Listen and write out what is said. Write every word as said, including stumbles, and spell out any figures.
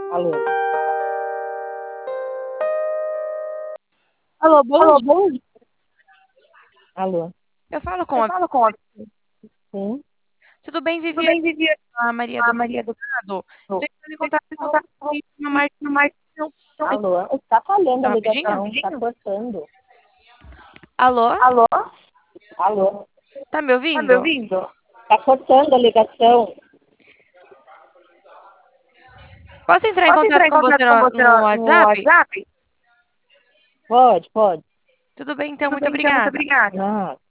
Alô? Alô, bom Alô, dia. bom dia. Alô? Eu falo com Eu a... falo com a... Sim. Tudo bem, Tudo Viviane? bem, Viviane? A Maria A do Maria do Prado. Sul. Estou entrando em contato com Contar com uma uma mais... marcação. Alô? Está falhando a Rapidinho? ligação, está cortando. Alô? Alô? Alô? Tá me Tá me ouvindo? ouvindo? Está cortando a ligação. Posso entrar em Posso contato entrar em com você contato com no, você no no no WhatsApp? WhatsApp? Pode, pode. Tudo bem, então. Tudo Muito bem, então, muito obrigada. obrigada. Ah.